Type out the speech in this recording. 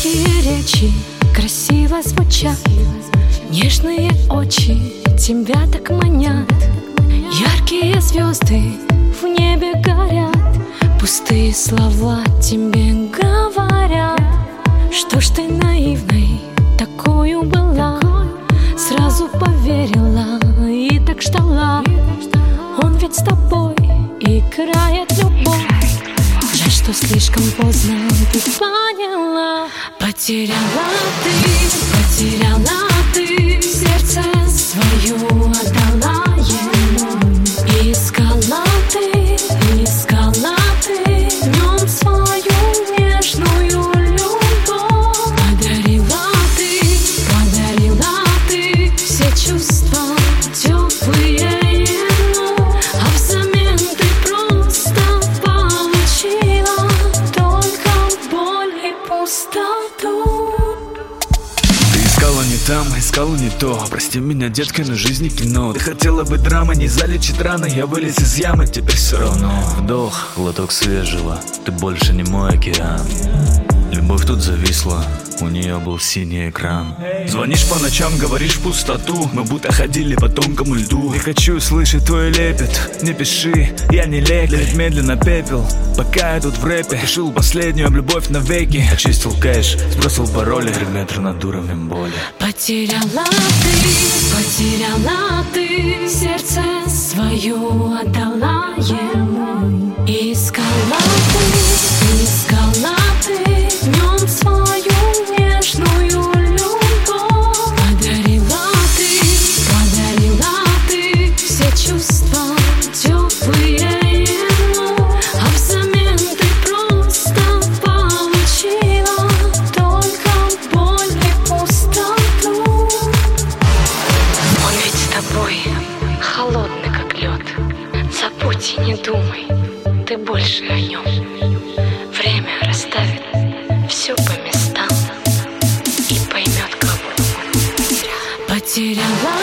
Тонкие речи красиво звучат, нежные очи тебя так манят. Яркие звезды в небе горят, пустые слова тебе говорят. Что ж ты наивной такую была, сразу поверила и так ждала. Он ведь с тобой играет любовь. Жаль, что слишком поздно ты поняла. Потеряла ты сердце свое, отдала ему. Искала ты в нем свою нежную любовь. Подарила ты все чувства теплые ему, а взамен ты просто получила только боль и пустоту. Искала не там, искала не то. Прости меня, детка, но жизнь не кино. Ты хотела бы драмы, не залечить раны. Я вылез из ямы, теперь все равно. Вдох, глоток свежего. Ты больше не мой океан. Любовь тут зависла, у нее был синий экран. Звонишь по ночам, говоришь в пустоту. Мы будто ходили по тонкому льду. Не хочу слышать твой лепет. Не пиши, я не лекарь. Медленно пепел, пока я тут в рэпе. Решил последнюю об любовь навеки. Очистил кэш, сбросил пароли. 3 метра над уровнем боли. Потеряла ты сердце свое, отдала ему. Искала ты в нем свою нежную любовь. Подарила ты все чувства теплые ему, а взамен ты просто получила только боль и пустоту. Он ведь с тобой холодный как лед. Забудь и не думай ты больше о нем. Время расставит все по местам и поймет, кого он потеряла.